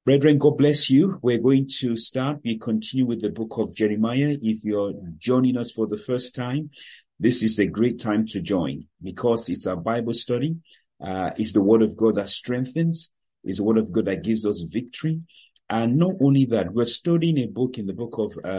Brethren, God bless you. We're going to start. We continue with the book of Jeremiah. If you're joining us for the first time, this is a great time to join because it's a Bible study. It's the word of God that strengthens. It's the word of God that gives us victory. And not only that, we're studying a book in the book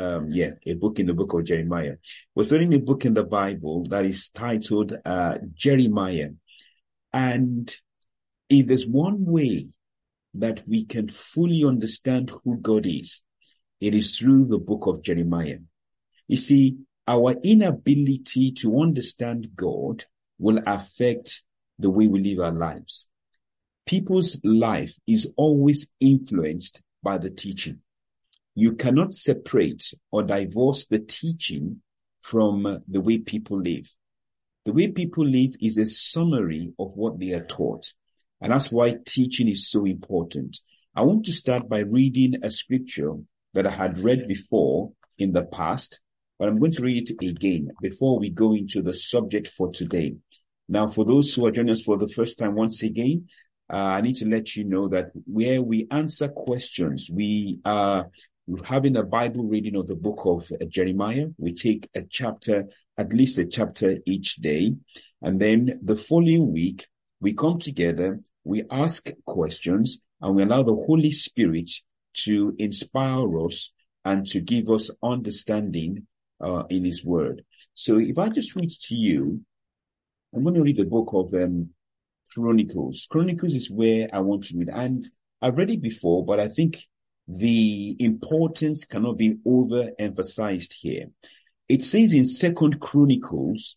of Jeremiah. We're studying a book in the Bible that is titled, Jeremiah. And if there's one way that we can fully understand who God is, it is through the book of Jeremiah. You see, our inability to understand God will affect the way we live our lives. People's life is always influenced by the teaching. You cannot separate or divorce the teaching from the way people live. The way people live is a summary of what they are taught. And that's why teaching is so important. I want to start by reading a scripture that I had read before in the past, but I'm going to read it again before we go into the subject for today. Now, for those who are joining us for the first time, once again, I need to let you know that where we answer questions, we are having a Bible reading of the book of Jeremiah. We take a chapter, at least a chapter each day. And then the following week, we come together, we ask questions, and we allow the Holy Spirit to inspire us and to give us understanding in His Word. So if I just read to you, I'm going to read the book of Chronicles. Chronicles is where I want to read. And I've read it before, but I think the importance cannot be overemphasized here. It says in Second Chronicles,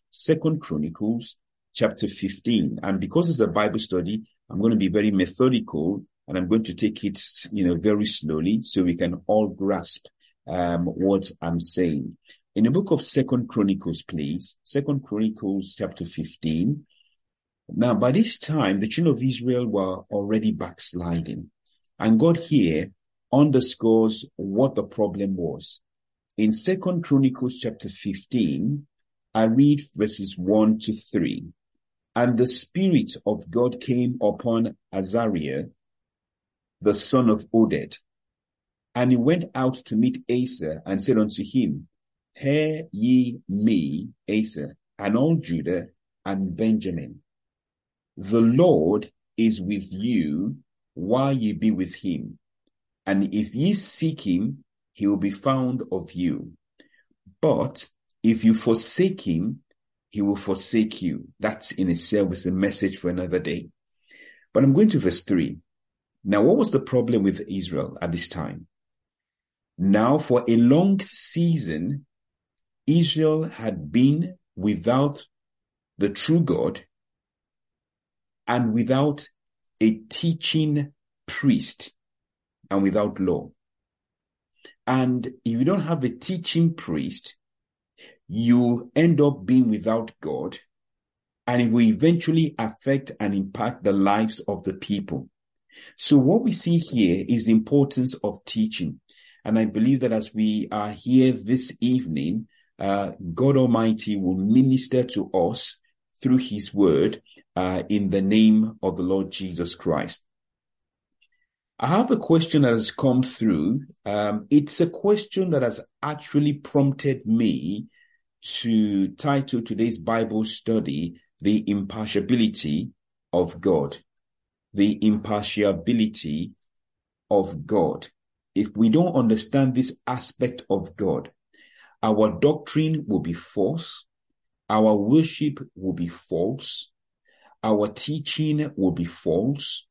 chapter 15. And because it's a Bible study, I'm going to be very methodical and I'm going to take it, very slowly so we can all grasp, what I'm saying. In the book of Second Chronicles, please, Second Chronicles chapter 15. Now, by this time, the children of Israel were already backsliding. And God here underscores what the problem was. In Second Chronicles chapter 15, I read verses 1 to 3. And the Spirit of God came upon Azariah, the son of Oded. And he went out to meet Asa and said unto him, Hear ye me, Asa, and all Judah and Benjamin. The Lord is with you while ye be with him. And if ye seek him, he will be found of you. But if you forsake him, he will forsake you. That in itself is a message for another day. But I'm going to verse 3. Now, what was the problem with Israel at this time? Now, for a long season, Israel had been without the true God and without a teaching priest and without law. And if you don't have a teaching priest, you end up being without God, and it will eventually affect and impact the lives of the people. So what we see here is the importance of teaching. And I believe that as we are here this evening, God Almighty will minister to us through His word in the name of the Lord Jesus Christ. I have a question that has come through. It's a question that has actually prompted me to title today's Bible study, The Impartiality of God. The impartiality of God. If we don't understand this aspect of God, our doctrine will be false, our worship will be false, our teaching will be false,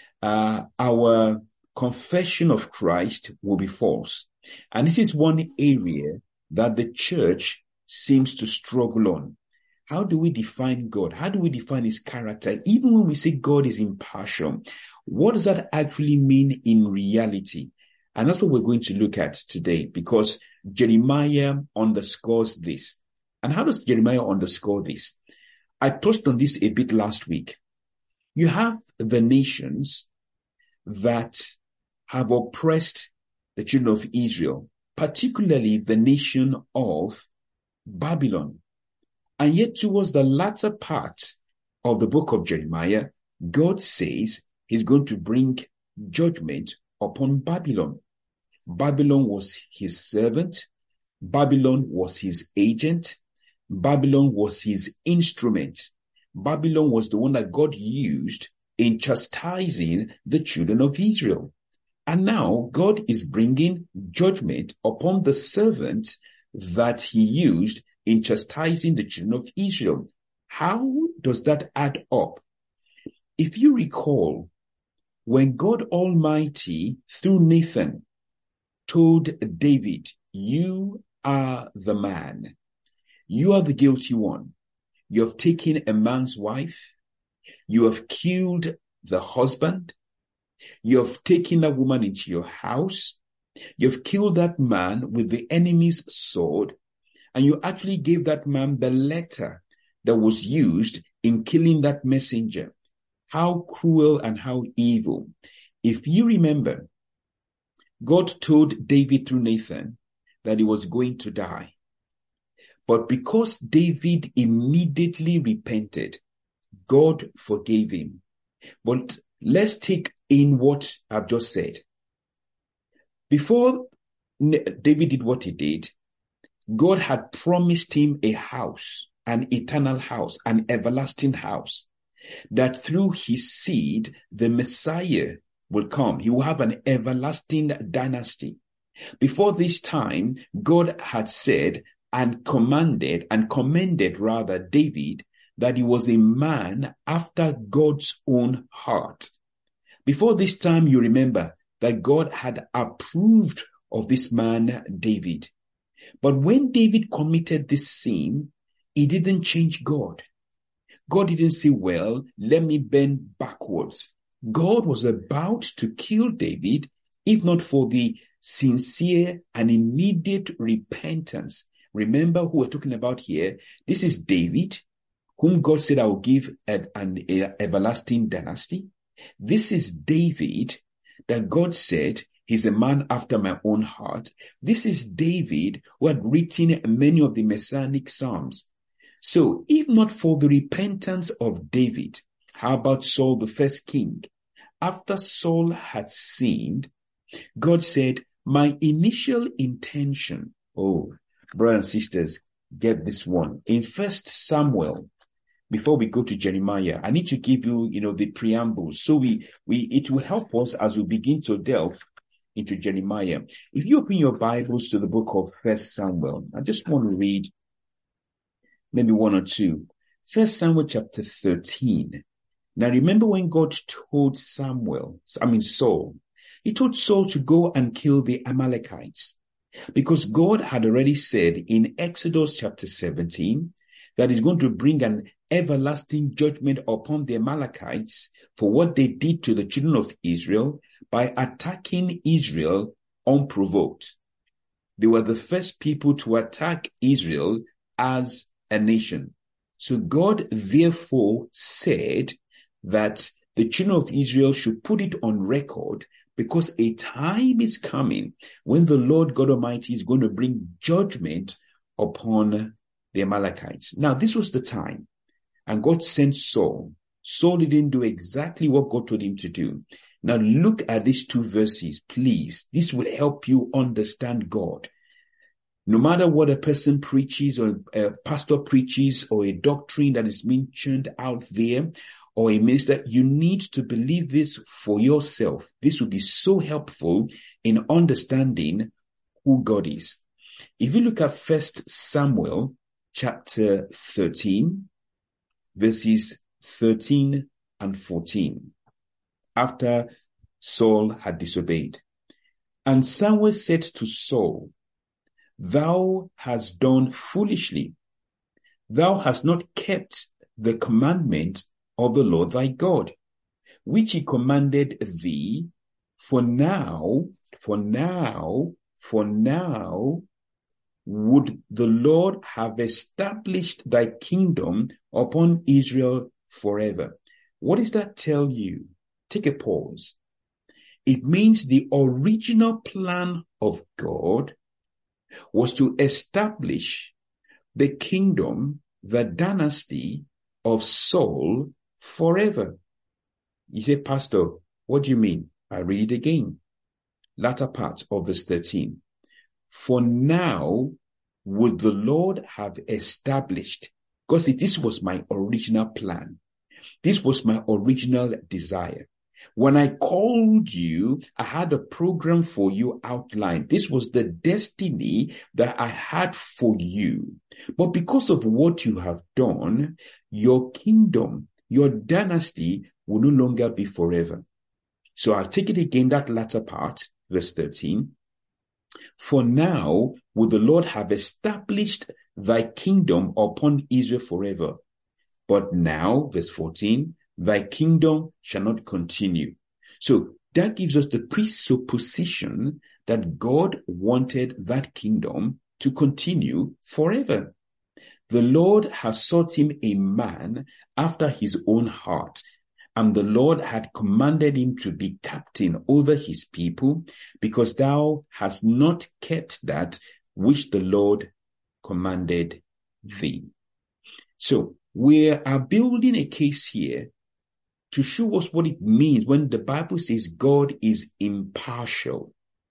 our confession of Christ will be false. And this is one area that the church seems to struggle on. How do we define God? How do we define His character? Even when we say God is impartial, what does that actually mean in reality? And that's what we're going to look at today, because Jeremiah underscores this. And how does Jeremiah underscore this? I touched on this a bit last week. You have the nations that have oppressed the children of Israel, particularly the nation of Babylon. And yet towards the latter part of the book of Jeremiah, God says He's going to bring judgment upon Babylon. Babylon was his servant. Babylon was his agent. Babylon was his instrument. Babylon was the one that God used in chastising the children of Israel. And now God is bringing judgment upon the servant that he used in chastising the children of Israel. How does that add up? If you recall, when God Almighty, through Nathan, told David, you are the man. You are the guilty one. You have taken a man's wife. You have killed the husband. You have taken that woman into your house. You have killed that man with the enemy's sword. And you actually gave that man the letter that was used in killing that messenger. How cruel and how evil. If you remember, God told David through Nathan that he was going to die. But because David immediately repented, God forgave him. But let's take in what I've just said. Before David did what he did, God had promised him a house, an eternal house, an everlasting house, that through his seed, the Messiah will come. He will have an everlasting dynasty. Before this time, God had said and commended David that he was a man after God's own heart. Before this time, you remember that God had approved of this man, David. But when David committed this sin, he didn't change God. God didn't say, well, let me bend backwards. God was about to kill David, if not for the sincere and immediate repentance. Remember who we're talking about here? This is David, whom God said, I will give an everlasting dynasty. This is David that God said, he's a man after my own heart. This is David who had written many of the Messianic Psalms. So if not for the repentance of David, how about Saul, the first king? After Saul had sinned, God said, my initial intention, brothers and sisters, get this one. In 1 Samuel, before we go to Jeremiah, I need to give you, the preamble. So it will help us as we begin to delve into Jeremiah. If you open your Bibles to the book of 1 Samuel, I just want to read maybe one or two. 1 Samuel chapter 13. Now remember when God told Saul, he told Saul to go and kill the Amalekites, because God had already said in Exodus chapter 17 that he's going to bring an everlasting judgment upon the Amalekites for what they did to the children of Israel by attacking Israel unprovoked. They were the first people to attack Israel as a nation. So God therefore said that the children of Israel should put it on record, because a time is coming when the Lord God Almighty is going to bring judgment upon the Amalekites. Now, this was the time, and God sent Saul. Saul didn't do exactly what God told him to do. Now, look at these two verses, please. This will help you understand God. No matter what a person preaches, or a pastor preaches, or a doctrine that is mentioned out there, or a minister, you need to believe this for yourself. This will be so helpful in understanding who God is. If you look at 1 Samuel chapter 13, verses 13 and 14, after Saul had disobeyed. And Samuel said to Saul, thou hast done foolishly. Thou hast not kept the commandment of the Lord thy God, which he commanded thee. For now, would the Lord have established thy kingdom upon Israel forever. What does that tell you? Take a pause. It means the original plan of God was to establish the kingdom, the dynasty of Saul forever. You say, Pastor, what do you mean? I read it again. latter part of verse 13. For now would the Lord have established, because this was my original plan. This was my original desire. When I called you, I had a program for you outlined. This was the destiny that I had for you. But because of what you have done, your kingdom, your dynasty will no longer be forever. So I'll take it again, that latter part, verse 13. For now will the Lord have established thy kingdom upon Israel forever. But now, verse 14, thy kingdom shall not continue. So that gives us the presupposition that God wanted that kingdom to continue forever. The Lord has sought him a man after his own heart, and the Lord had commanded him to be captain over his people, because thou hast not kept that which the Lord commanded thee. So we are building a case here to show us what it means when the Bible says God is impartial.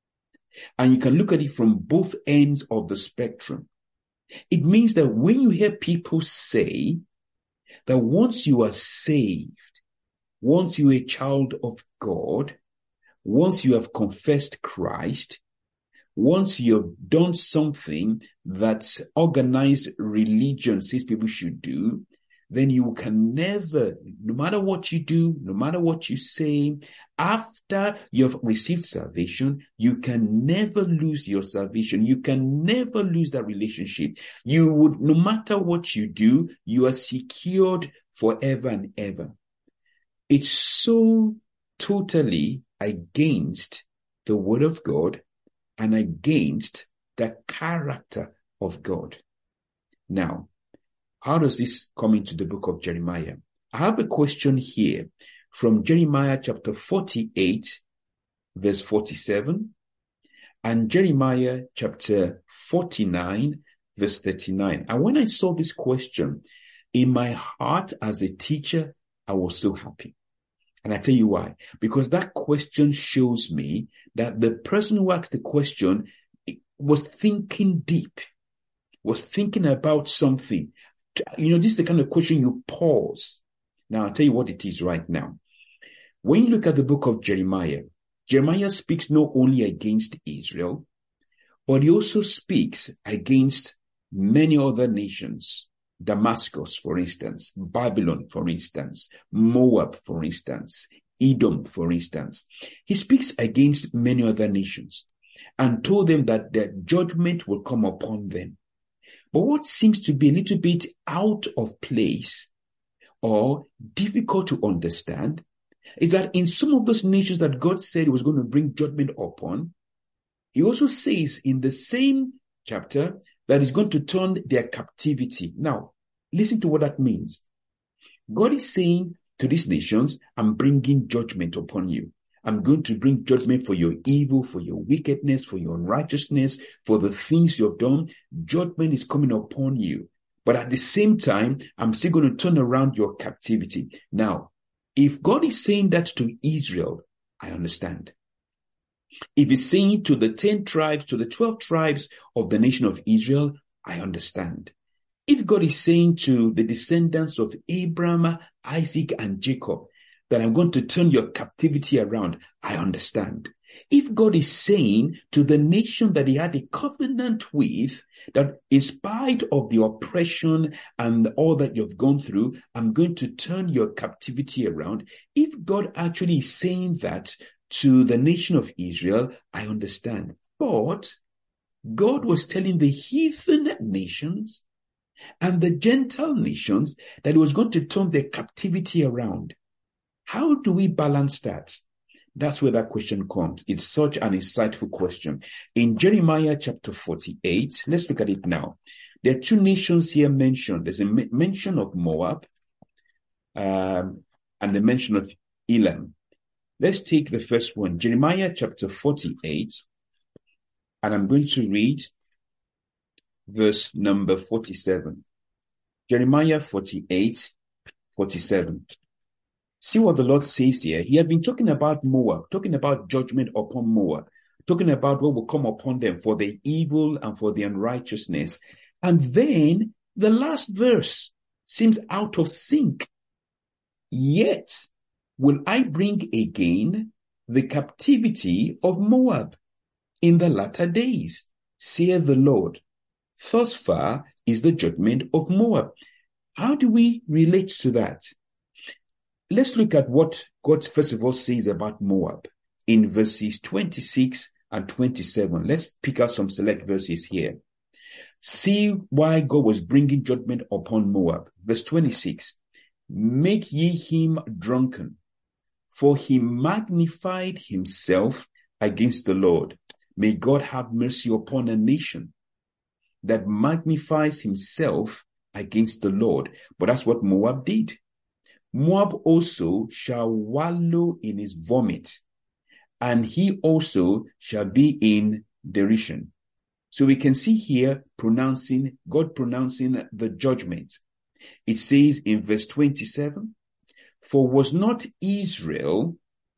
And you can look at it from both ends of the spectrum. It means that when you hear people say that once you are saved, once you're a child of God, once you have confessed Christ, once you've done something that organized religion says people should do, then you can never, no matter what you do, no matter what you say, after you've received salvation, you can never lose your salvation. You can never lose that relationship. You would, no matter what you do, you are secured forever and ever. It's so totally against the word of God and against the character of God. Now, how does this come into the book of Jeremiah? I have a question here from Jeremiah chapter 48, verse 47, and Jeremiah chapter 49, verse 39. And when I saw this question, in my heart as a teacher, I was so happy. And I tell you why. Because that question shows me that the person who asked the question was thinking deep, was thinking about something. You know, this is the kind of question you pause. Now, I'll tell you what it is right now. When you look at the book of Jeremiah, Jeremiah speaks not only against Israel, but he also speaks against many other nations. Damascus, for instance, Babylon, for instance, Moab, for instance, Edom, for instance. He speaks against many other nations and told them that their judgment will come upon them. But what seems to be a little bit out of place or difficult to understand is that in some of those nations that God said he was going to bring judgment upon, he also says in the same chapter that he's going to turn their captivity. Now, listen to what that means. God is saying to these nations, I'm bringing judgment upon you. I'm going to bring judgment for your evil, for your wickedness, for your unrighteousness, for the things you have done. Judgment is coming upon you. But at the same time, I'm still going to turn around your captivity. Now, if God is saying that to Israel, I understand. If he's saying to the 10 tribes, to the 12 tribes of the nation of Israel, I understand. If God is saying to the descendants of Abraham, Isaac, and Jacob, that I'm going to turn your captivity around, I understand. If God is saying to the nation that he had a covenant with, that in spite of the oppression and all that you've gone through, I'm going to turn your captivity around. If God actually is saying that to the nation of Israel, I understand. But God was telling the heathen nations and the Gentile nations that he was going to turn their captivity around. How do we balance that? That's where that question comes. It's such an insightful question. In Jeremiah chapter 48, let's look at it now. There are two nations here mentioned. There's a mention of Moab and the mention of Elam. Let's take the first one, Jeremiah chapter 48, and I'm going to read verse number 47. Jeremiah 48, 47. See what the Lord says here. He had been talking about Moab, talking about judgment upon Moab. talking about what will come upon them for the evil and for the unrighteousness. And then the last verse seems out of sync. Yet will I bring again the captivity of Moab in the latter days, saith the Lord. Thus far is the judgment of Moab. How do we relate to that? Let's look at what God first of all says about Moab in verses 26 and 27. Let's pick out some select verses here. See why God was bringing judgment upon Moab. Verse 26. Make ye him drunken, for he magnified himself against the Lord. May God have mercy upon a nation that magnifies himself against the Lord. But that's what Moab did. Moab also shall wallow in his vomit, and he also shall be in derision. So we can see here God pronouncing the judgment. It says in verse 27, for was not Israel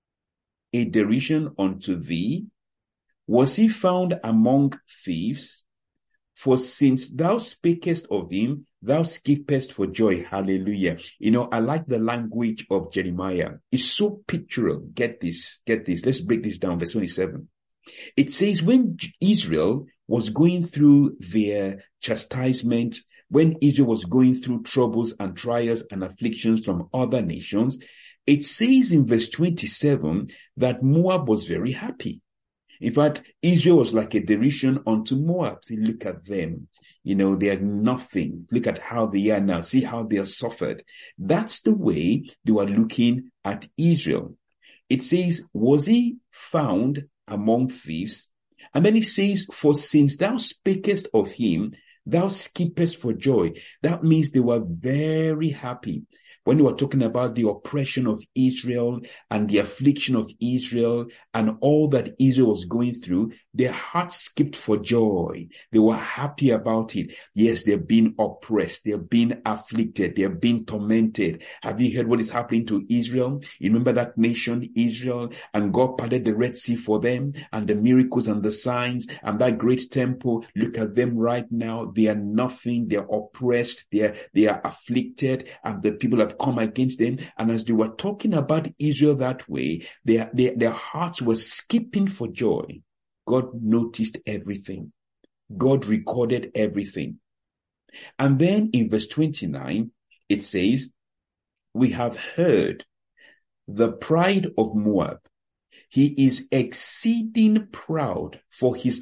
a derision unto thee? Was he found among thieves? For since thou spakest of him, thou skippest for joy. Hallelujah. I like the language of Jeremiah. It's so pictorial. Get this. Let's break this down. Verse 27. It says when Israel was going through their chastisement, when Israel was going through troubles and trials and afflictions from other nations, it says in verse 27 that Moab was very happy. In fact, Israel was like a derision unto Moab. See, look at them. They are nothing. Look at how they are now. See how they are suffered. That's the way they were looking at Israel. It says, was he found among thieves? And then it says, for since thou spakest of him, thou skippest for joy. That means they were very happy. When they were talking about the oppression of Israel and the affliction of Israel and all that Israel was going through, their hearts skipped for joy. They were happy about it. Yes, they're being oppressed. They're being afflicted. They're being tormented. Have you heard what is happening to Israel? You remember that nation, Israel, and God parted the Red Sea for them and the miracles and the signs and that great temple. Look at them right now. They are nothing. They're oppressed. They are afflicted, and the people have come against them. And as they were talking about Israel that way, their hearts were skipping for joy. God noticed everything. God recorded everything. And then in verse 29, it says, we have heard the pride of Moab. He is exceeding proud for his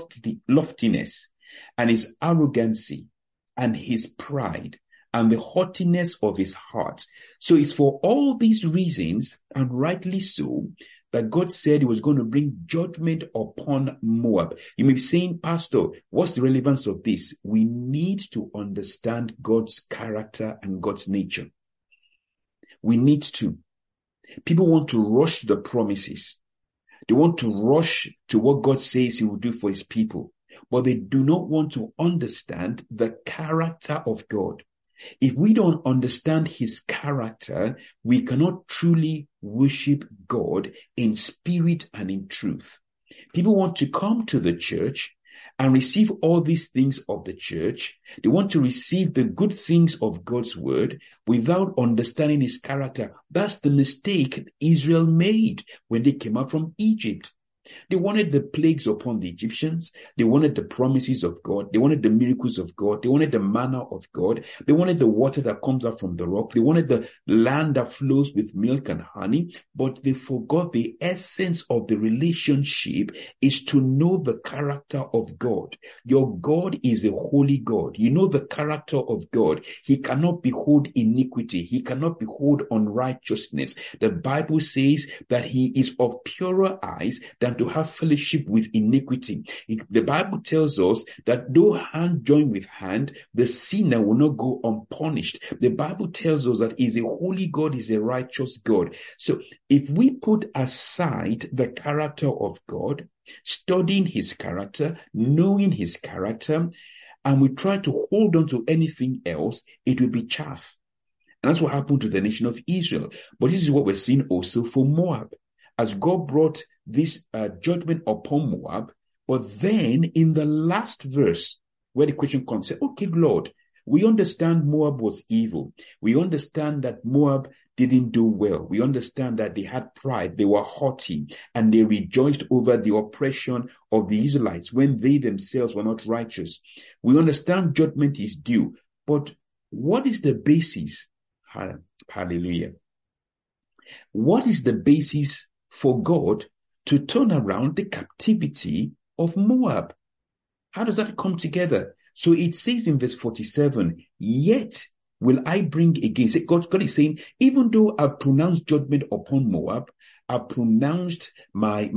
loftiness and his arrogancy and his pride and the haughtiness of his heart. So it's for all these reasons, and rightly so, that God said he was going to bring judgment upon Moab. You may be saying, Pastor, what's the relevance of this? We need to understand God's character and God's nature. We need to. People want to rush the promises. They want to rush to what God says he will do for his people, but they do not want to understand the character of God. If we don't understand his character, we cannot truly worship God in spirit and in truth. People want to come to the church and receive all these things of the church. They want to receive the good things of God's word without understanding his character. That's the mistake Israel made when they came out from Egypt. They wanted the plagues upon the Egyptians. They wanted the promises of God. They wanted the miracles of God. They wanted the manna of God. They wanted the water that comes out from the rock. They wanted the land that flows with milk and honey. But they forgot the essence of the relationship is to know the character of God. Your God is a holy God. You know the character of God. He cannot behold iniquity. He cannot behold unrighteousness. The Bible says that he is of purer eyes than to have fellowship with iniquity. The Bible tells us that though hand join with hand, the sinner will not go unpunished. The Bible tells us that he's a holy God, he's a righteous God. So if we put aside the character of God, studying his character, knowing his character, and we try to hold on to anything else, it will be chaff. And that's what happened to the nation of Israel. But this is what we're seeing also for Moab. as God brought this judgment upon Moab. But then in the last verse, where the question comes, say, okay, Lord, we understand Moab was evil. We understand that Moab didn't do well. We understand that they had pride, they were haughty, and they rejoiced over the oppression of the Israelites when they themselves were not righteous. We understand judgment is due, but what is the basis? Hallelujah. What is the basis for God to turn around the captivity of Moab? How does that come together? So it says in verse 47, yet will I bring again. God is saying, even though I pronounced judgment upon Moab, I pronounced my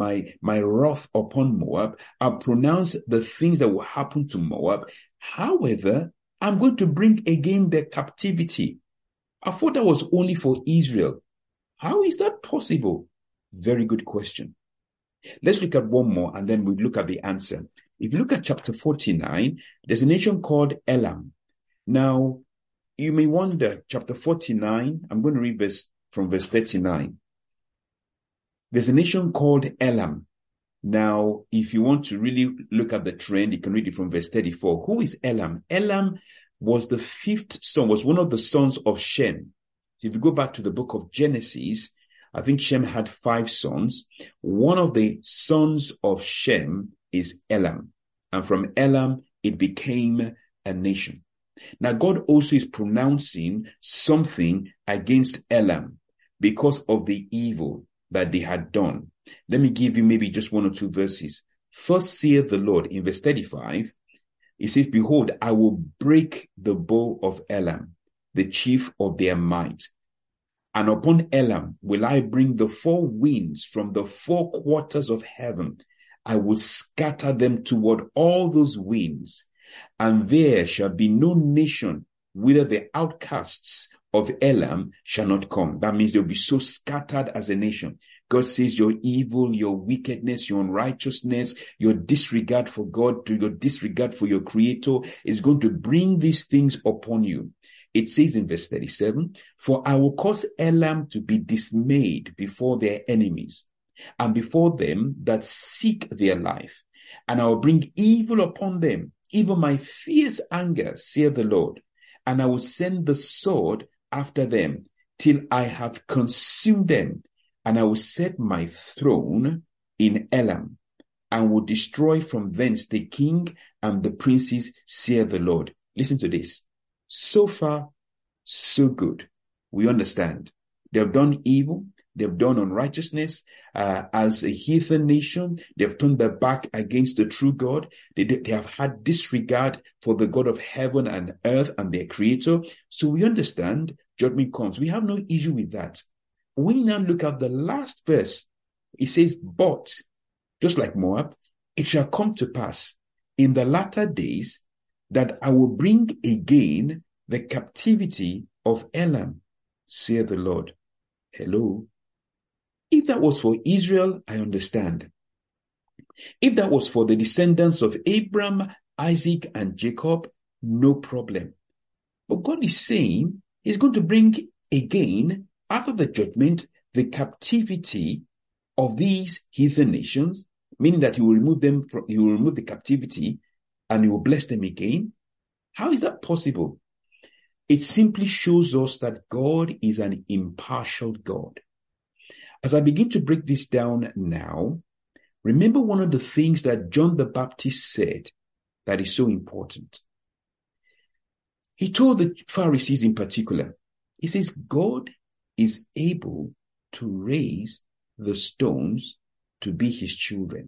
wrath upon Moab, I pronounced the things that will happen to Moab. However, I'm going to bring again their captivity. I thought that was only for Israel. How is that possible? Very good question. Let's look at one more and then we'll look at the answer. If you look at chapter 49, there's a nation called Elam. Now, you may wonder, chapter 49, I'm going to read from verse 39. There's a nation called Elam. Now, if you want to really look at the trend, you can read it from verse 34. Who is Elam? Elam was the fifth son, was one of the sons of Shem. If you go back to the book of Genesis, I think Shem had 5 sons. One of the sons of Shem is Elam. And from Elam, it became a nation. Now, God also is pronouncing something against Elam because of the evil that they had done. Let me give you maybe just 1 or 2 verses. Thus saith the Lord in verse 35. It says, behold, I will break the bow of Elam, the chief of their might. And upon Elam will I bring the 4 winds from the 4 quarters of heaven. I will scatter them toward all those winds. And there shall be no nation whither the outcasts of Elam shall not come. That means they'll be so scattered as a nation. God says your evil, your wickedness, your unrighteousness, your disregard for God, your disregard for your Creator is going to bring these things upon you. It says in verse 37, for I will cause Elam to be dismayed before their enemies and before them that seek their life. And I will bring evil upon them, even my fierce anger, saith the Lord. And I will send the sword after them till I have consumed them. And I will set my throne in Elam and will destroy from thence the king and the princes, saith the Lord. Listen to this. So far, so good. We understand. They have done evil. They have done unrighteousness as a heathen nation. They have turned their back against the true God. They have had disregard for the God of heaven and earth and their Creator. So we understand judgment comes. We have no issue with that. We now look at the last verse. It says, but, just like Moab, it shall come to pass in the latter days that I will bring again the captivity of Elam, saith the Lord. Hello. If that was for Israel, I understand. If that was for the descendants of Abraham, Isaac, and Jacob, no problem. But God is saying He's going to bring again, after the judgment, the captivity of these heathen nations, meaning that He will remove them from, He will remove the captivity and He will bless them again. How is that possible? It simply shows us that God is an impartial God. As I begin to break this down now, remember one of the things that John the Baptist said that is so important. He told the Pharisees in particular, he says, God is able to raise the stones to be His children.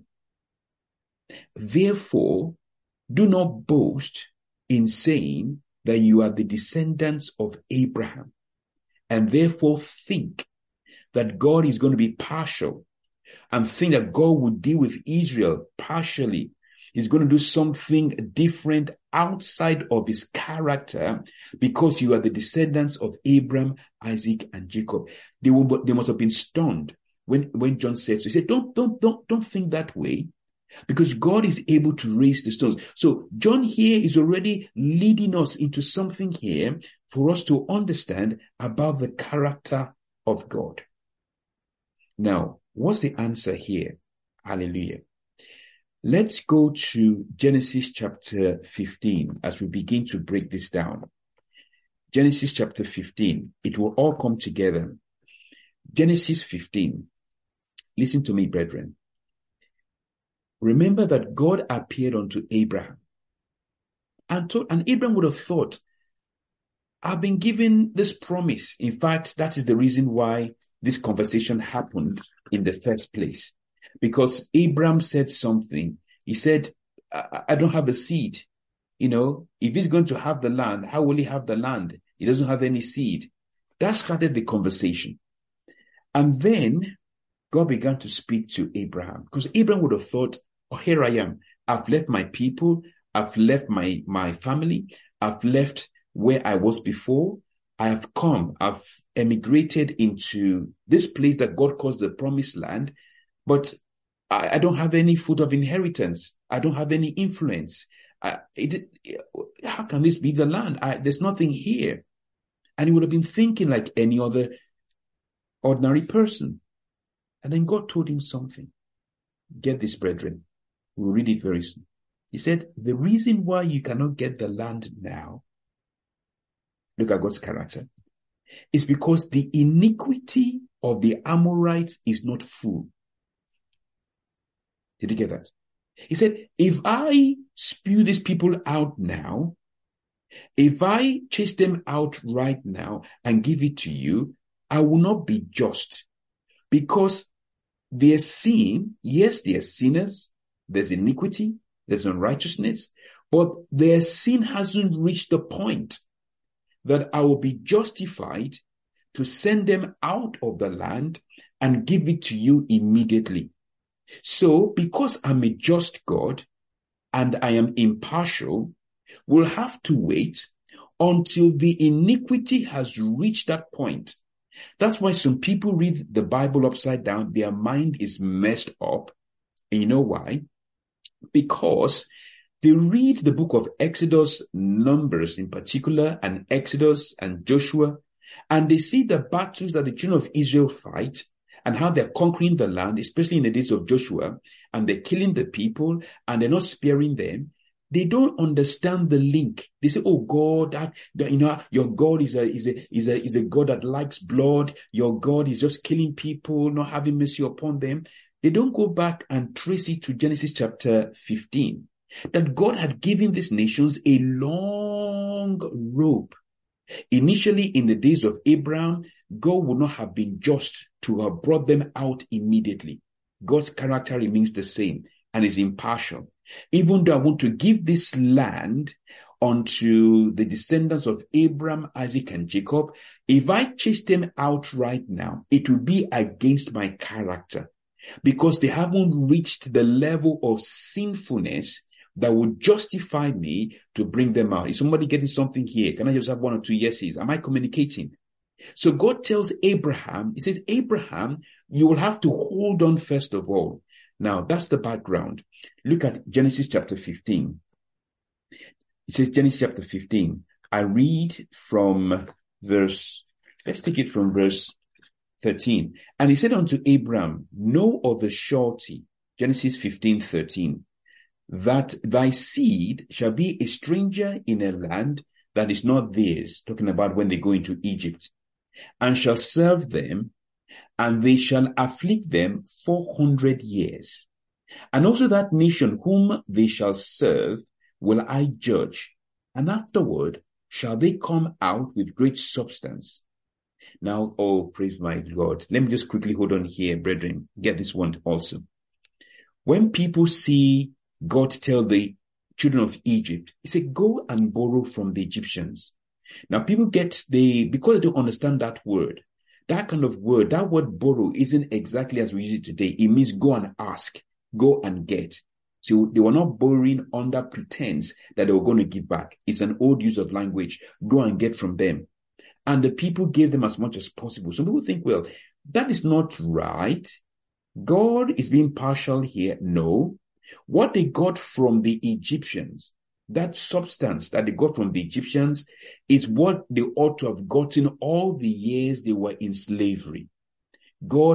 Therefore, do not boast in saying that you are the descendants of Abraham, and therefore think that God is going to be partial and think that God would deal with Israel partially. He's going to do something different outside of His character because you are the descendants of Abraham, Isaac, and Jacob. They must have been stunned when John said so. He said, don't think that way, because God is able to raise the stones. So John here is already leading us into something here for us to understand about the character of God. Now, What's the answer here? Hallelujah. Let's go to Genesis chapter 15 as we begin to break this down. Genesis chapter 15. It will all come together. Genesis 15. Listen to me, brethren. Remember that God appeared unto Abraham and Abraham would have thought, I've been given this promise. In fact, that is the reason why this conversation happened in the first place. Because Abraham said something. He said, I don't have a seed. If he's going to have the land, how will he have the land? He doesn't have any seed. That started the conversation. And then God began to speak to Abraham. Because Abraham would have thought, oh, here I am. I've left my people. I've left my family. I've left where I was before. I have come. I've emigrated into this place that God calls the promised land. But I don't have any food of inheritance. I don't have any influence. How can this be the land? There's nothing here. And he would have been thinking like any other ordinary person. And then God told him something. Get this, brethren. We'll read it very soon. He said, the reason why you cannot get the land now, look at God's character, is because the iniquity of the Amorites is not full. Did you get that? He said, if I spew these people out now, if I chase them out right now and give it to you, I will not be just. Because their sin, yes, they are sinners, there's iniquity, there's unrighteousness, but their sin hasn't reached the point that I will be justified to send them out of the land and give it to you immediately. So, because I'm a just God and I am impartial, we'll have to wait until the iniquity has reached that point. That's why some people read the Bible upside down. Their mind is messed up. And you know why? Because they read the book of Exodus, Numbers in particular, and Exodus and Joshua, and they see the battles that the children of Israel fight and how they're conquering the land, especially in the days of Joshua, and they're killing the people and they're not sparing them. They don't understand the link. They say, "Oh God, your God is a God that likes blood. Your God is just killing people, not having mercy upon them." They don't go back and trace it to Genesis chapter 15, that God had given these nations a long rope. Initially, in the days of Abraham, God would not have been just to have brought them out immediately. God's character remains the same and is impartial. Even though I want to give this land unto the descendants of Abraham, Isaac, and Jacob, if I chase them out right now, it will be against my character because they haven't reached the level of sinfulness that would justify me to bring them out. Is somebody getting something here? Can I just have one or two yeses? Am I communicating? So God tells Abraham, he says, Abraham, you will have to hold on first of all. Now, that's the background. Look at Genesis chapter 15. It says Genesis chapter 15. I read from let's take it from verse 13. And he said unto Abraham, know of a surety, Genesis 15:13, that thy seed shall be a stranger in a land that is not theirs, talking about when they go into Egypt, and shall serve them, and they shall afflict them 400 years. And also that nation whom they shall serve will I judge, and afterward shall they come out with great substance. Now, oh, praise my God. Let me just quickly hold on here, brethren. Get this one also. When people see God tell the children of Egypt, he said, go and borrow from the Egyptians. Now, people because they don't understand that word. That kind of word, that word borrow isn't exactly as we use it today. It means go and ask, go and get. So they were not borrowing under pretense that they were going to give back. It's an old use of language. Go and get from them. And the people gave them as much as possible. Some people think, well, that is not right. God is being partial here. No. What they got from the Egyptians, that substance that they got from the Egyptians, is what they ought to have gotten all the years they were in slavery. God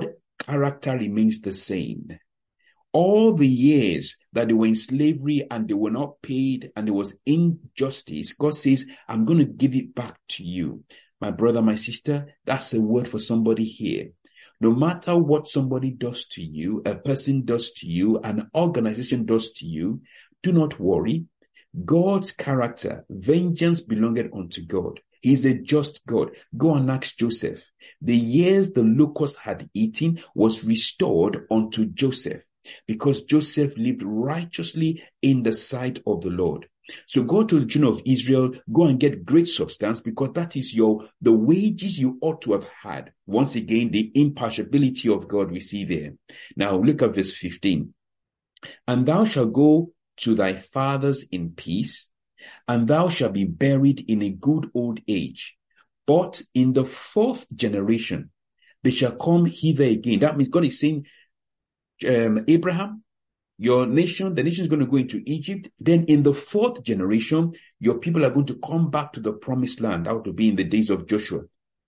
character remains the same. All the years that they were in slavery and they were not paid and there was injustice, God says, I'm going to give it back to you. My brother, my sister, that's a word for somebody here. No matter what somebody does to you, a person does to you, an organization does to you, do not worry. God's character, vengeance belongeth unto God. He is a just God. Go and ask Joseph. The years the locust had eaten was restored unto Joseph, because Joseph lived righteously in the sight of the Lord. So go to the children of Israel, go and get great substance, because that is the wages you ought to have had. Once again, the impartiality of God we see there. Now look at verse 15. And thou shalt go to thy fathers in peace, and thou shalt be buried in a good old age. But in the fourth generation, they shall come hither again. That means God is saying, Abraham, your nation, the nation is going to go into Egypt. Then in the fourth generation, your people are going to come back to the promised land, out to be in the days of Joshua.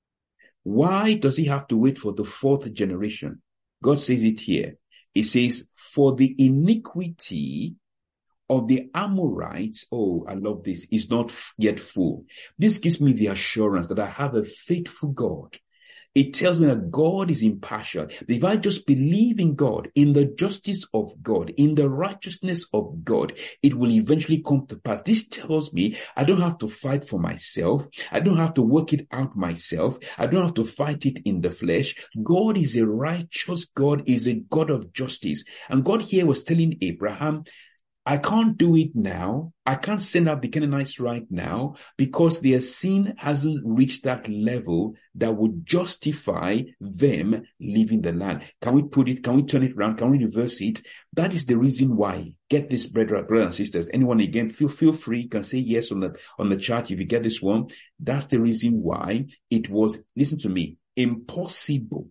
Why does he have to wait for the fourth generation? God says it here. It says, for the iniquity of the Amorites, oh, I love this, is not yet full. This gives me the assurance that I have a faithful God. It tells me that God is impartial. If I just believe in God, in the justice of God, in the righteousness of God, it will eventually come to pass. This tells me I don't have to fight for myself. I don't have to work it out myself. I don't have to fight it in the flesh. God is a righteous God, is a God of justice. And God here was telling Abraham, I can't do it now. I can't send out the Canaanites right now because their sin hasn't reached that level that would justify them leaving the land. Can we turn it around? Can we reverse it? That is the reason why. Get this, brothers and sisters. Anyone again, feel free. You can say yes on the chat if you get this one. That's the reason why it was, listen to me, impossible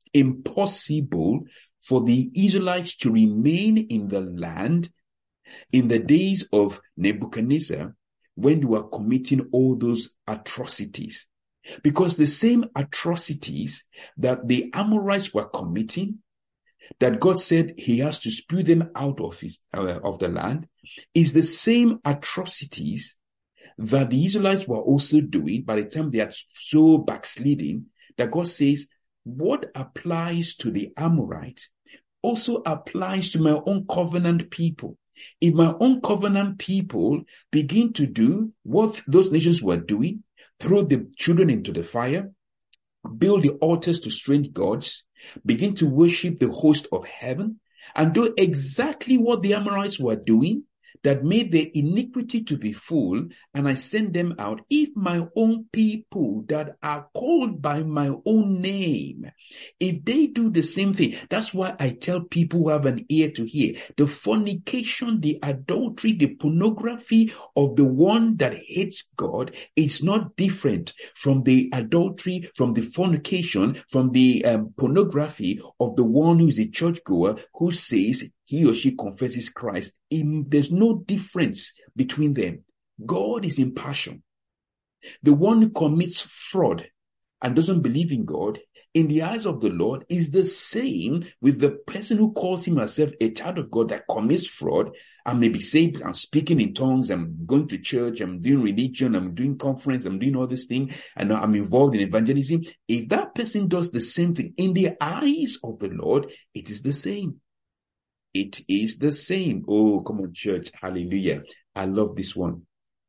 for the Israelites to remain in the land in the days of Nebuchadnezzar, when they were committing all those atrocities. Because the same atrocities that the Amorites were committing, that God said he has to spew them out of the land, is the same atrocities that the Israelites were also doing by the time they are so backsliding, that God says, what applies to the Amorite also applies to my own covenant people. If my own covenant people begin to do what those nations were doing, throw the children into the fire, build the altars to strange gods, begin to worship the host of heaven, and do exactly what the Amorites were doing, that made their iniquity to be full, and I send them out. If my own people that are called by my own name, if they do the same thing, that's why I tell people who have an ear to hear, the fornication, the adultery, the pornography of the one that hates God is not different from the adultery, from the fornication, from the pornography of the one who is a churchgoer who says he or she confesses Christ. There's no difference between them. God is impartial. The one who commits fraud and doesn't believe in God, in the eyes of the Lord, is the same with the person who calls himself a child of God that commits fraud and may be saved. I'm speaking in tongues, I'm going to church, I'm doing religion, I'm doing conference, I'm doing all this thing, and I'm involved in evangelism. If that person does the same thing, in the eyes of the Lord, it is the same. It is the same. Oh, come on, church. Hallelujah. I love this one.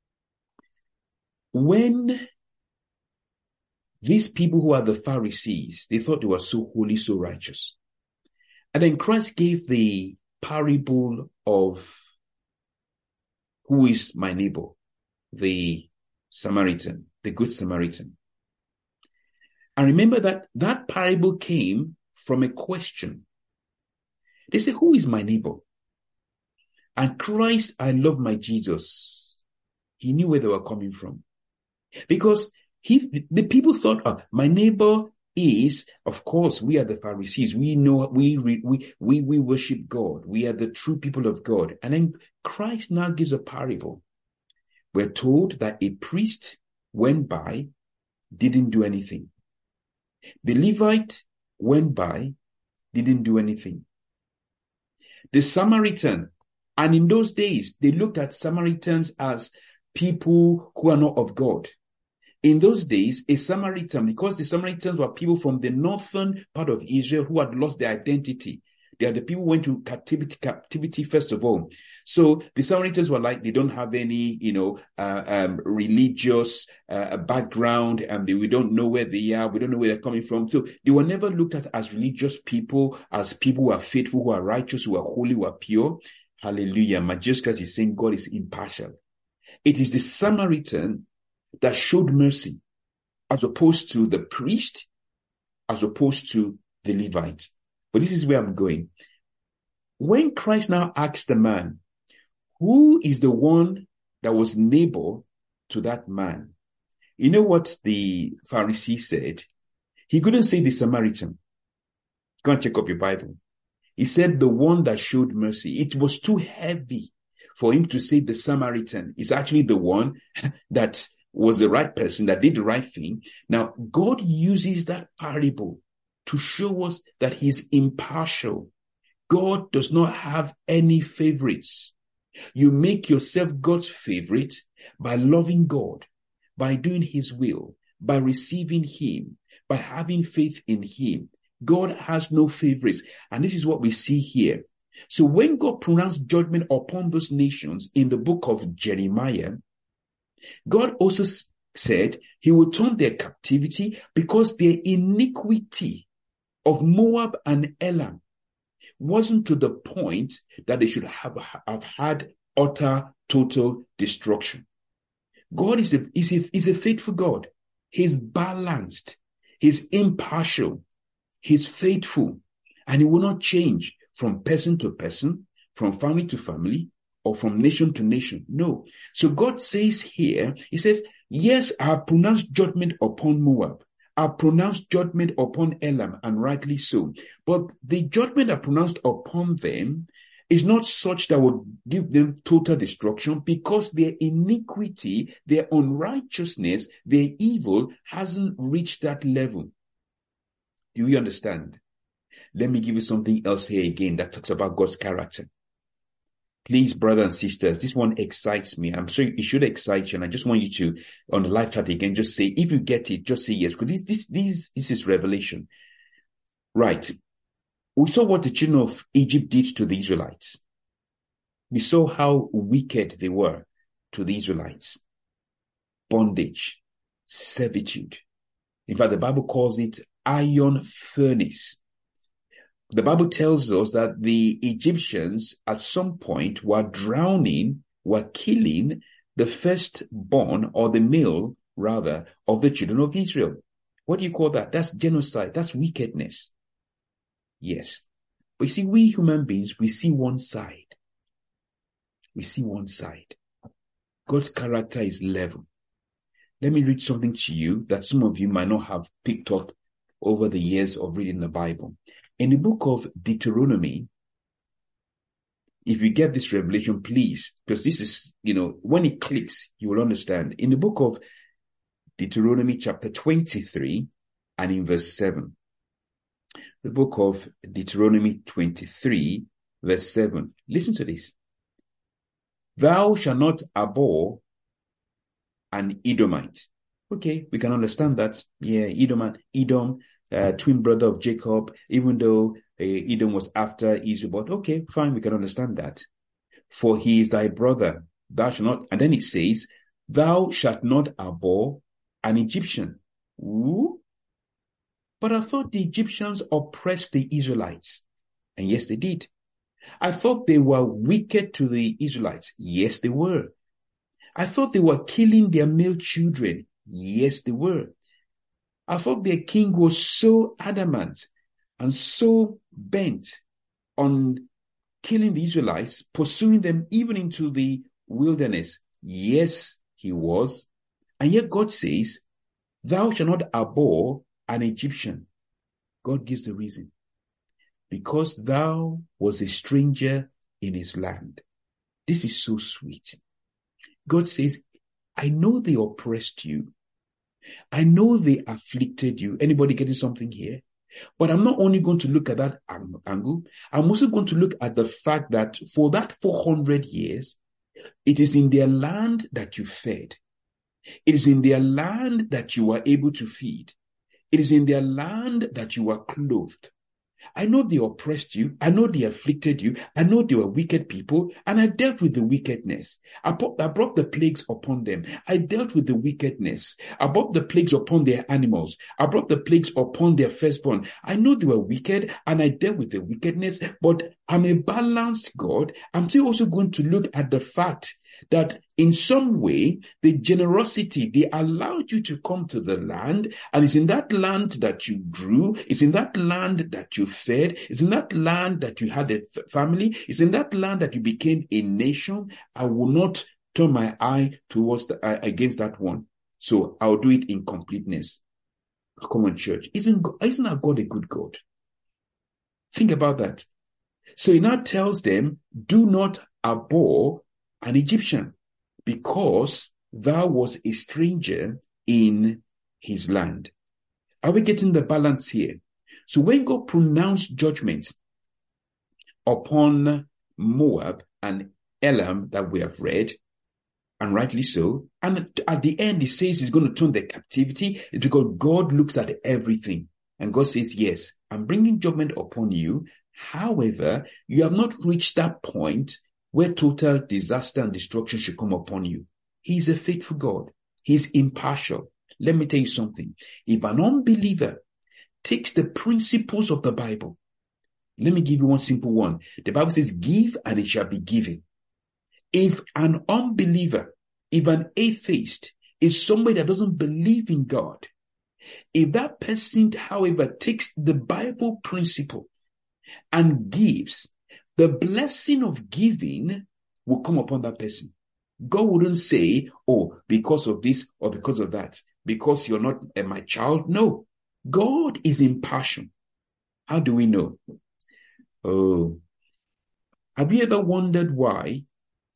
When these people who are the Pharisees, they thought they were so holy, so righteous. And then Christ gave the parable of who is my neighbor, the Samaritan, the Good Samaritan. And remember that parable came from a question. They say, who is my neighbor? And Christ, I love my Jesus. He knew where they were coming from. Because the people thought, my neighbor is, of course, we are the Pharisees. We know, we worship God. We are the true people of God. And then Christ now gives a parable. We're told that a priest went by, didn't do anything. The Levite went by, didn't do anything. The Samaritan, and in those days, they looked at Samaritans as people who are not of God. In those days, a Samaritan, because the Samaritans were people from the northern part of Israel who had lost their identity. They are the people who went to captivity first of all. So the Samaritans were like, they don't have any, religious background, and we don't know where they are. We don't know where they're coming from. So they were never looked at as religious people, as people who are faithful, who are righteous, who are holy, who are pure. Hallelujah. My Jesus Christ is saying God is impartial. It is the Samaritan that showed mercy, as opposed to the priest, as opposed to the Levite. But this is where I'm going. When Christ now asks the man, who is the one that was neighbor to that man? You know what the Pharisee said? He couldn't say the Samaritan. Go and check up your Bible. He said the one that showed mercy. It was too heavy for him to say the Samaritan. It's actually the one that was the right person, that did the right thing. Now, God uses that parable to show us that he's impartial. God does not have any favorites. You make yourself God's favorite by loving God, by doing his will, by receiving him, by having faith in him. God has no favorites. And this is what we see here. So when God pronounced judgment upon those nations in the book of Jeremiah, God also said he would turn their captivity because their iniquity of Moab and Elam wasn't to the point that they should have had utter, total destruction. God is a faithful God. He's balanced. He's impartial. He's faithful. And he will not change from person to person, from family to family, or from nation to nation. No. So God says here, he says, yes, I have pronounced judgment upon Moab. I pronounced judgment upon Elam, and rightly so. But the judgment I pronounced upon them is not such that would give them total destruction, because their iniquity, their unrighteousness, their evil hasn't reached that level. Do you understand? Let me give you something else here again that talks about God's character. Please, brothers and sisters, this one excites me. I'm sure it should excite you. And I just want you to, on the live chat again, just say, if you get it, just say yes. Because this is revelation. Right. We saw what the children of Egypt did to the Israelites. We saw how wicked they were to the Israelites. Bondage, servitude. In fact, the Bible calls it iron furnace. The Bible tells us that the Egyptians at some point were drowning, were killing the firstborn, or the male, rather, of the children of Israel. What do you call that? That's genocide. That's wickedness. Yes. But you see, we human beings, we see one side. We see one side. God's character is level. Let me read something to you that some of you might not have picked up over the years of reading the Bible. In the book of Deuteronomy, if you get this revelation, please, because this is, when it clicks, you will understand. In the book of Deuteronomy chapter 23 and in verse 7, the book of Deuteronomy 23 verse 7, listen to this. Thou shalt not abhor an Edomite. Okay, we can understand that. Yeah, Edom, twin brother of Jacob, even though Edom was after Israel. But okay, fine, we can understand that. For he is thy brother. Thou shalt not, and then it says, thou shalt not abhor an Egyptian. Ooh. But I thought the Egyptians oppressed the Israelites. And yes, they did. I thought they were wicked to the Israelites. Yes, they were. I thought they were killing their male children. Yes, they were. I thought their king was so adamant and so bent on killing the Israelites, pursuing them even into the wilderness. Yes, he was. And yet God says, thou shalt not abhor an Egyptian. God gives the reason. Because thou was a stranger in his land. This is so sweet. God says, I know they oppressed you. I know they afflicted you. Anybody getting something here? But I'm not only going to look at that angle, I'm also going to look at the fact that for that 400 years, it is in their land that you fed. It is in their land that you were able to feed. It is in their land that you were clothed. I know they oppressed you. I know they afflicted you. I know they were wicked people, and I dealt with the wickedness. I brought the plagues upon them. I dealt with the wickedness. I brought the plagues upon their animals. I brought the plagues upon their firstborn. I know they were wicked, and I dealt with the wickedness, but I'm a balanced God. I'm still also going to look at the fact that in some way, the generosity, they allowed you to come to the land, and it's in that land that you grew, it's in that land that you fed, it's in that land that you had a family, it's in that land that you became a nation. I will not turn my eye towards against that one. So I'll do it in completeness. Come on, church. Isn't our God a good God? Think about that. So he now tells them, do not abhor an Egyptian, because thou was a stranger in his land. Are we getting the balance here? So when God pronounced judgments upon Moab and Elam that we have read, and rightly so, and at the end he says he's going to turn their captivity, it's because God looks at everything. And God says, yes, I'm bringing judgment upon you. However, you have not reached that point where total disaster and destruction should come upon you. He's a faithful God. He's impartial. Let me tell you something. If an unbeliever takes the principles of the Bible, let me give you one simple one. The Bible says, give and it shall be given. If an unbeliever, if an atheist is somebody that doesn't believe in God, if that person, however, takes the Bible principle and gives, the blessing of giving will come upon that person. God wouldn't say, oh, because of this or because of that, because you're not my child. No, God is impartial. How do we know? Oh, have you ever wondered why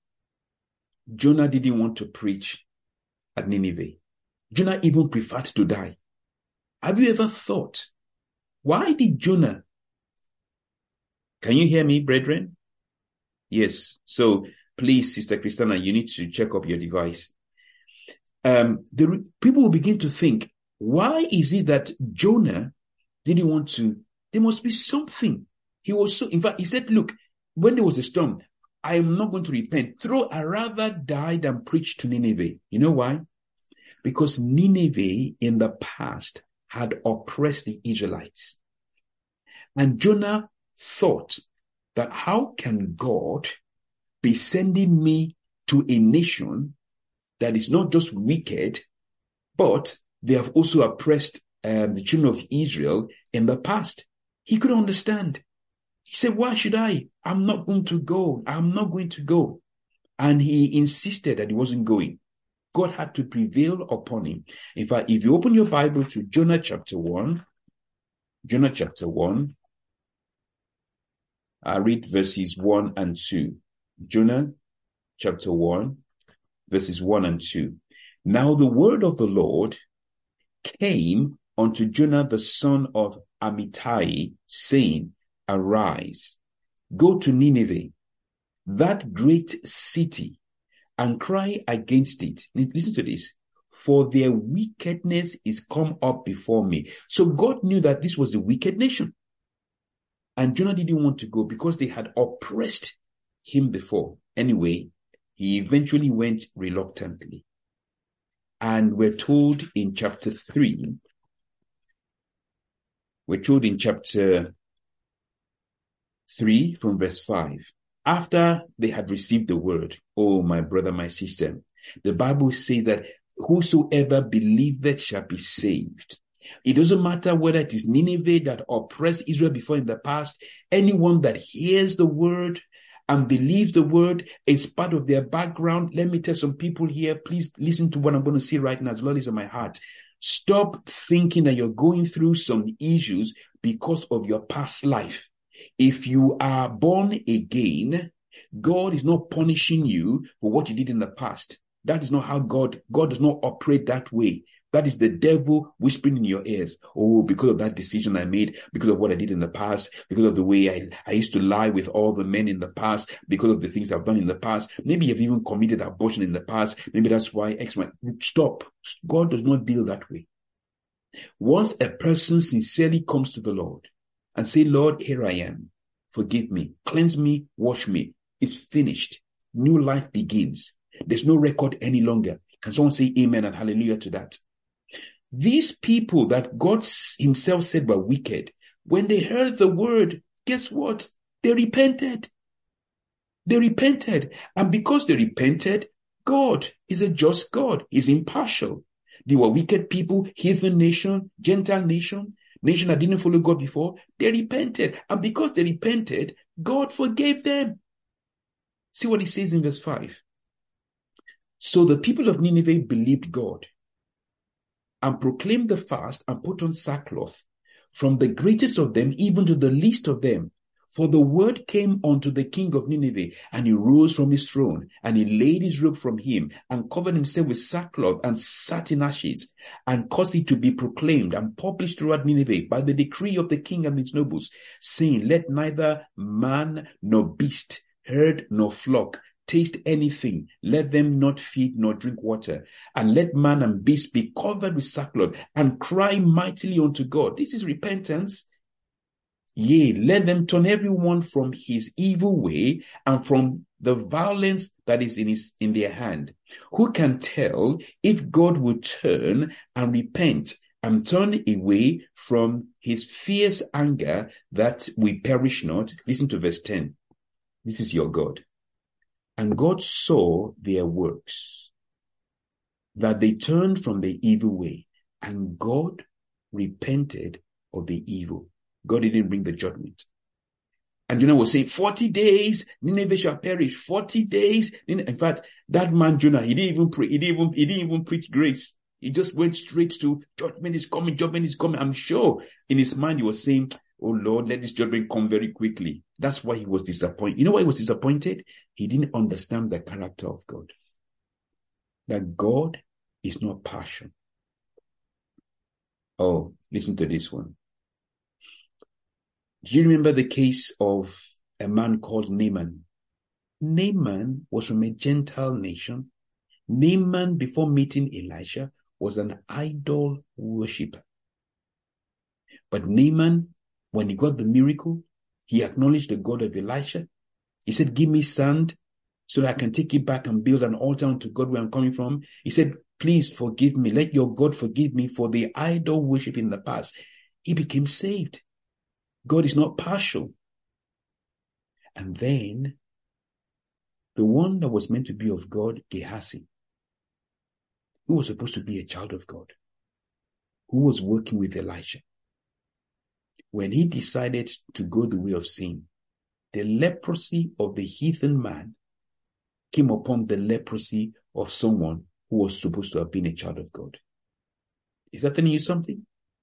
Jonah didn't want to preach at Nineveh? Jonah even preferred to die. Have you ever thought, why did Jonah? Can you hear me, brethren? Yes. So please, Sister Christina, you need to check up your device. The people will begin to think, why is it that Jonah didn't want to? There must be something. In fact, he said, look, when there was a storm, I am not going to repent. I'd rather die than preach to Nineveh. You know why? Because Nineveh in the past had oppressed the Israelites. And Jonah thought that how can God be sending me to a nation that is not just wicked, but they have also oppressed the children of Israel in the past? He couldn't understand. He said, why should I? I'm not going to go. I'm not going to go. And he insisted that he wasn't going. God had to prevail upon him. In fact, if you open your Bible to Jonah chapter 1, I read verses 1 and 2. Jonah chapter 1, verses 1 and 2. Now the word of the Lord came unto Jonah the son of Amittai, saying, Arise, go to Nineveh, that great city, and cry against it. Listen to this. For their wickedness is come up before me. So God knew that this was a wicked nation. And Jonah didn't want to go because they had oppressed him before. Anyway, he eventually went reluctantly. And we're told in chapter 3, from verse 5, after they had received the word, oh, my brother, my sister, the Bible says that whosoever believeth shall be saved. It doesn't matter whether it is Nineveh that oppressed Israel before in the past. Anyone that hears the word and believes the word is part of their background. Let me tell some people here, please listen to what I'm going to say right now as Lord is on my heart. Stop thinking that you're going through some issues because of your past life. If you are born again, God is not punishing you for what you did in the past. That is not how God does not operate that way. That is the devil whispering in your ears. Oh, because of that decision I made, because of what I did in the past, because of the way I used to lie with all the men in the past, because of the things I've done in the past. Maybe you've even committed abortion in the past. Maybe that's why Stop. God does not deal that way. Once a person sincerely comes to the Lord and say, Lord, here I am. Forgive me, cleanse me, wash me. It's finished. New life begins. There's no record any longer. Can someone say amen and hallelujah to that? These people that God himself said were wicked, when they heard the word, guess what? They repented. They repented. And because they repented, God is a just God. He's impartial. They were wicked people, heathen nation, Gentile nation that didn't follow God before. They repented. And because they repented, God forgave them. See what he says in verse 5. So the people of Nineveh believed God and proclaimed the fast and put on sackcloth, from the greatest of them even to the least of them. For the word came unto the king of Nineveh, and he rose from his throne, and he laid his robe from him, and covered himself with sackcloth, and sat in ashes, and caused it to be proclaimed and published throughout Nineveh by the decree of the king and his nobles, saying, Let neither man nor beast, herd nor flock, taste anything, let them not feed nor drink water, and let man and beast be covered with sackcloth, and cry mightily unto God. This is repentance. Yea, let them turn everyone from his evil way and from the violence that is in their hand. Who can tell if God will turn and repent and turn away from his fierce anger that we perish not? Listen to verse 10. This is your God. And God saw their works, that they turned from the evil way, and God repented of the evil. God didn't bring the judgment. And Jonah was saying, 40 days, Nineveh shall perish. 40 days. In fact, that man Jonah, he didn't even pray. He didn't even preach grace. He just went straight to judgment is coming, judgment is coming. I'm sure in his mind he was saying, oh Lord, let this judgment come very quickly. That's why he was disappointed. You know why he was disappointed? He didn't understand the character of God. That God is not partial. Oh, listen to this one. Do you remember the case of a man called Naaman? Naaman was from a Gentile nation. Naaman, before meeting Elisha, was an idol worshiper. But Naaman, when he got the miracle, he acknowledged the God of Elisha. He said, give me sand so that I can take it back and build an altar unto God where I'm coming from. He said, please forgive me. Let your God forgive me for the idol worship in the past. He became saved. God is not partial. And then the one that was meant to be of God, Gehazi, who was supposed to be a child of God, who was working with Elisha, when he decided to go the way of sin, the leprosy of the heathen man came upon the leprosy of someone who was supposed to have been a child of God. Is that telling you something?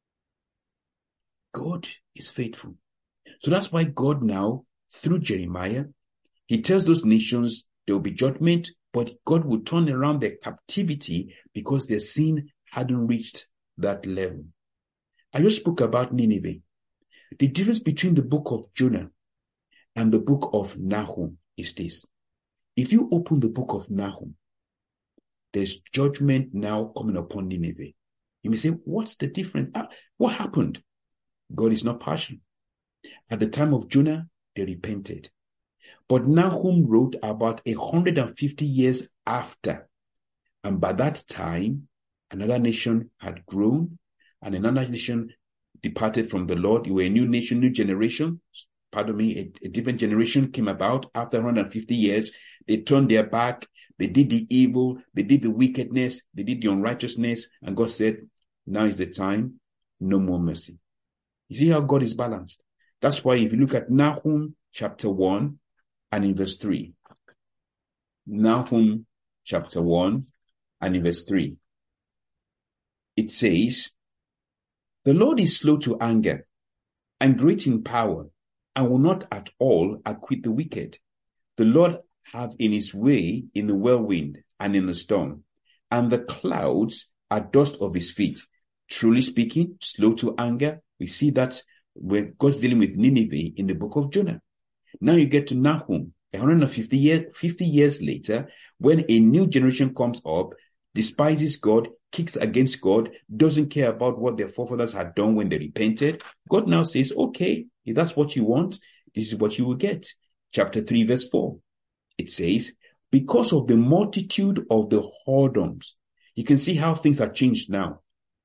God is faithful. So that's why God now, through Jeremiah, he tells those nations there will be judgment, but God will turn around their captivity because their sin hadn't reached that level. I just spoke about Nineveh. The difference between the book of Jonah and the book of Nahum is this. If you open the book of Nahum, there's judgment now coming upon Nineveh. You may say, what's the difference? What happened? God is not partial. At the time of Jonah, they repented. But Nahum wrote about 150 years after. And by that time, another nation had grown and another nation departed from the Lord. You were a new nation, new generation. Pardon me, a different generation came about after 150 years. They turned their back. They did the evil. They did the wickedness. They did the unrighteousness. And God said, now is the time. No more mercy. You see how God is balanced? That's why if you look at Nahum chapter 1 and in verse 3, Nahum chapter 1 and in verse 3, it says, the Lord is slow to anger and great in power and will not at all acquit the wicked. The Lord hath in his way in the whirlwind and in the storm, and the clouds at dust of his feet. Truly speaking, slow to anger. We see that when God's dealing with Nineveh in the book of Jonah. Now you get to Nahum, 50 years later, when a new generation comes up, despises God, kicks against God, doesn't care about what their forefathers had done when they repented. God now says, okay, if that's what you want, this is what you will get. Chapter 3, verse 4. It says, because of the multitude of the whoredoms. You can see how things are changed now.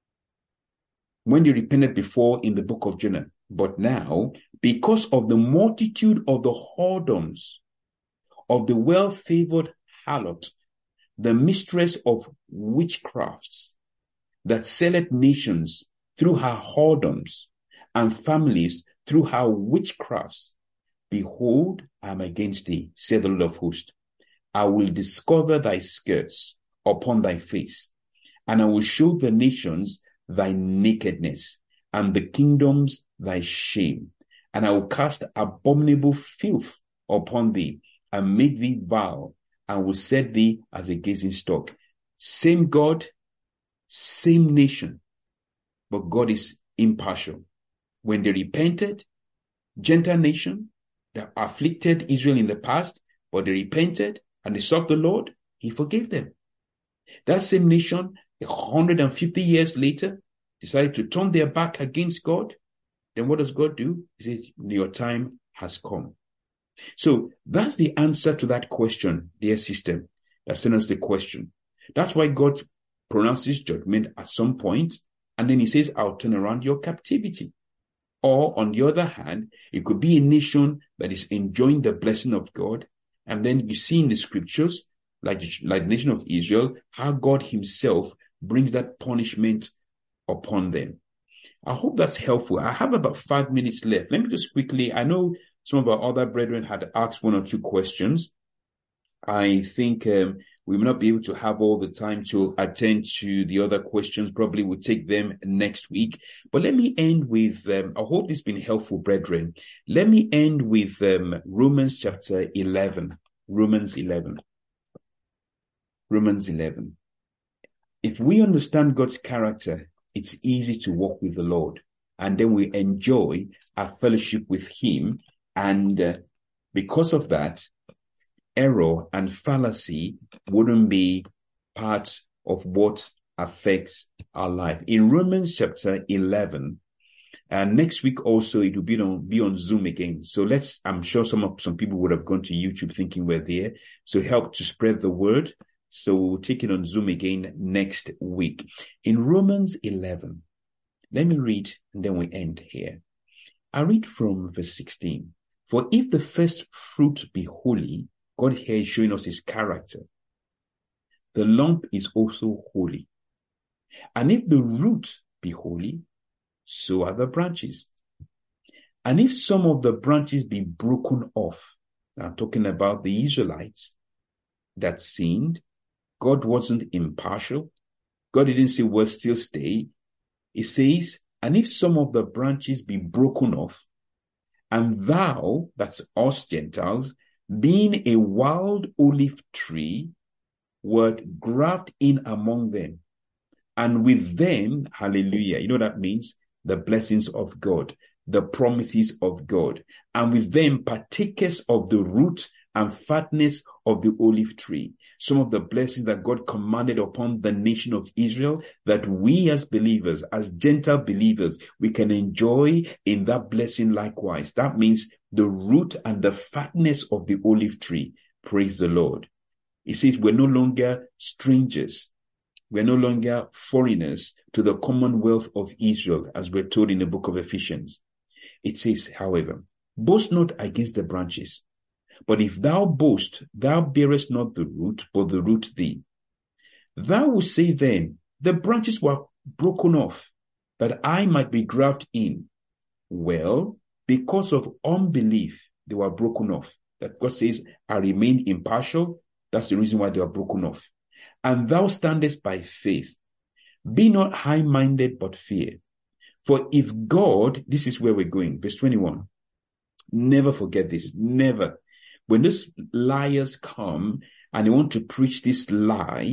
When they repented before in the book of Jonah. But now, because of the multitude of the whoredoms of the well-favored harlot, the mistress of witchcrafts, that selleth nations through her whoredoms, and families through her witchcrafts, behold, I am against thee, saith the Lord of hosts. I will discover thy skirts upon thy face, and I will show the nations thy nakedness, and the kingdoms thy shame. And I will cast abominable filth upon thee, and make thee vile, and will set thee as a gazing stock. Same God, same nation, but God is impartial. When they repented, Gentile nation that afflicted Israel in the past, but they repented and they sought the Lord, he forgave them. That same nation, 150 years later, decided to turn their back against God. Then what does God do? He says, your time has come. So that's the answer to that question, dear sister, that sent us the question. That's why God pronounces judgment at some point, and then he says, I'll turn around your captivity. Or on the other hand, it could be a nation that is enjoying the blessing of God, and then you see in the scriptures, like the nation of Israel, how God himself brings that punishment upon them. I hope that's helpful. I have about 5 minutes left. Let me just quickly, I know some of our other brethren had asked 1 or 2 questions. I think we will not be able to have all the time to attend to the other questions. Probably we'll take them next week. But let me end with, I hope this has been helpful, brethren. Let me end with Romans chapter 11. Romans 11. Romans 11. If we understand God's character, it's easy to walk with the Lord. And then we enjoy our fellowship with him. And because of that, error and fallacy wouldn't be part of what affects our life. In Romans chapter 11, and next week also it will be on Zoom again. So I'm sure some people would have gone to YouTube thinking we're there. So help to spread the word. So we'll take it on Zoom again next week. In Romans 11, let me read and then we end here. I read from verse 16. For if the first fruit be holy, God here is showing us his character, the lump is also holy. And if the root be holy, so are the branches. And if some of the branches be broken off, now I'm talking about the Israelites that sinned, God wasn't impartial. God didn't say, well, still stay. It says, and if some of the branches be broken off, and thou, that's us Gentiles, being a wild olive tree, wert grafted in among them, and with them, hallelujah, you know what that means? The blessings of God, the promises of God, and with them partakers of the root and fatness of the olive tree. Some of the blessings that God commanded upon the nation of Israel, that we as believers, as Gentile believers, we can enjoy in that blessing likewise. That means the root and the fatness of the olive tree. Praise the Lord. It says we're no longer strangers. We're no longer foreigners to the commonwealth of Israel, as we're told in the book of Ephesians. It says, however, boast not against the branches. But if thou boast, thou bearest not the root, but the root thee. Thou wilt say then, the branches were broken off, that I might be grafted in. Well, because of unbelief, they were broken off. That God says, I remain impartial. That's the reason why they were broken off. And thou standest by faith. Be not high-minded, but fear. For if God, this is where we're going, verse 21. Never forget this, never. When these liars come and they want to preach this lie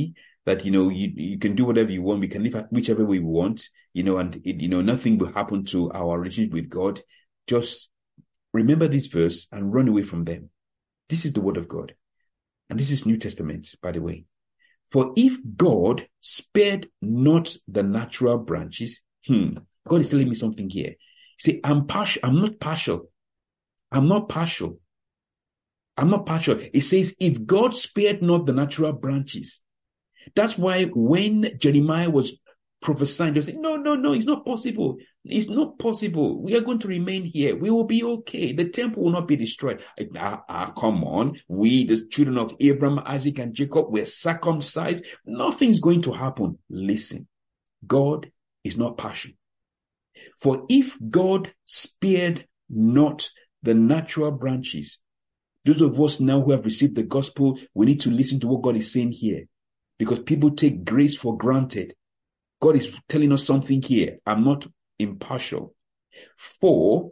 that, you can do whatever you want. We can live whichever way we want, and nothing will happen to our relationship with God. Just remember this verse and run away from them. This is the word of God. And this is New Testament, by the way. For if God spared not the natural branches, God is telling me something here. See, I'm not partial. I'm not partial. It says, if God spared not the natural branches. That's why when Jeremiah was prophesying, they said, no, it's not possible. It's not possible. We are going to remain here. We will be okay. The temple will not be destroyed. Come on. We, the children of Abraham, Isaac, and Jacob, were circumcised. Nothing's going to happen. Listen, God is not partial. For if God spared not the natural branches, those of us now who have received the gospel, we need to listen to what God is saying here, because people take grace for granted. God is telling us something here. I'm not impartial. I'm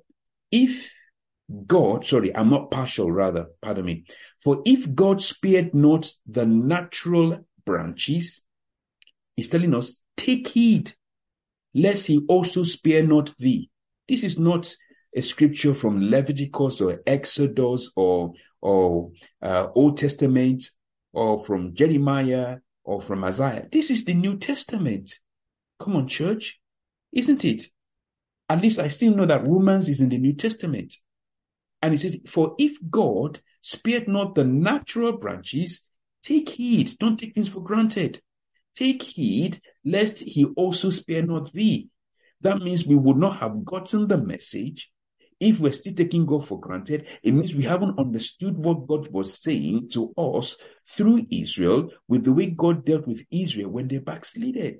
not partial, rather, pardon me. For if God spared not the natural branches, he's telling us, take heed, lest he also spare not thee. This is not a scripture from Leviticus or Exodus or Old Testament or from Jeremiah or from Isaiah. This is the New Testament. Come on, church. Isn't it? At least I still know that Romans is in the New Testament. And it says, for if God spared not the natural branches, take heed. Don't take things for granted. Take heed, lest he also spare not thee. That means we would not have gotten the message if we're still taking God for granted. It means we haven't understood what God was saying to us through Israel with the way God dealt with Israel when they backslided.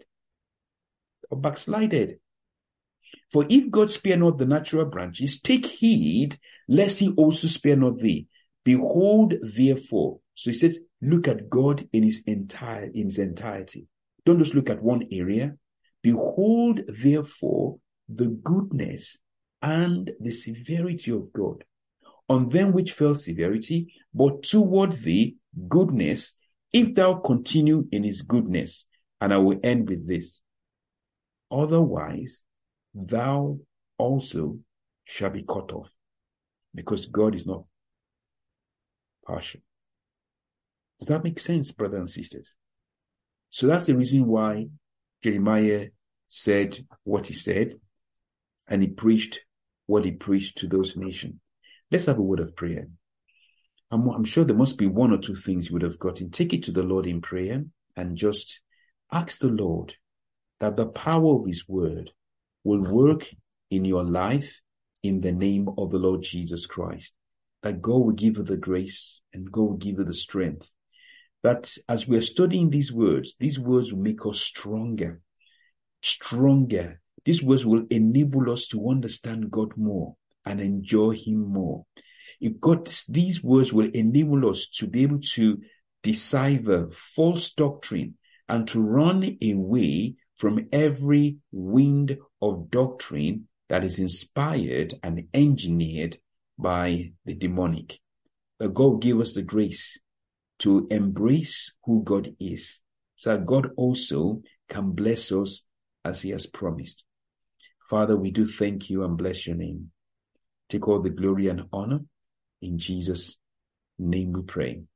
For if God spare not the natural branches, take heed, lest he also spare not thee. Behold, therefore. So he says, look at God in his entirety. Don't just look at one area. Behold, therefore, the goodness and the severity of God. On them which fell severity, but toward thee goodness, if thou continue in his goodness. And I will end with this. Otherwise, thou also shall be cut off, because God is not partial. Does that make sense, brothers and sisters? So that's the reason why Jeremiah said what he said, and he preached what he preached to those nations. Let's have a word of prayer. I'm sure there must be one or two things you would have gotten. Take it to the Lord in prayer and just ask the Lord that the power of his word will work in your life in the name of the Lord Jesus Christ. That God will give you the grace and God will give you the strength. That as we are studying these words will make us stronger. These words will enable us to understand God more and enjoy him more. These words will enable us to be able to decipher false doctrine and to run away from every wind of doctrine that is inspired and engineered by the demonic. That God will give us the grace to embrace who God is, so that God also can bless us as he has promised. Father, we do thank you and bless your name. Take all the glory and honor. In Jesus' name we pray.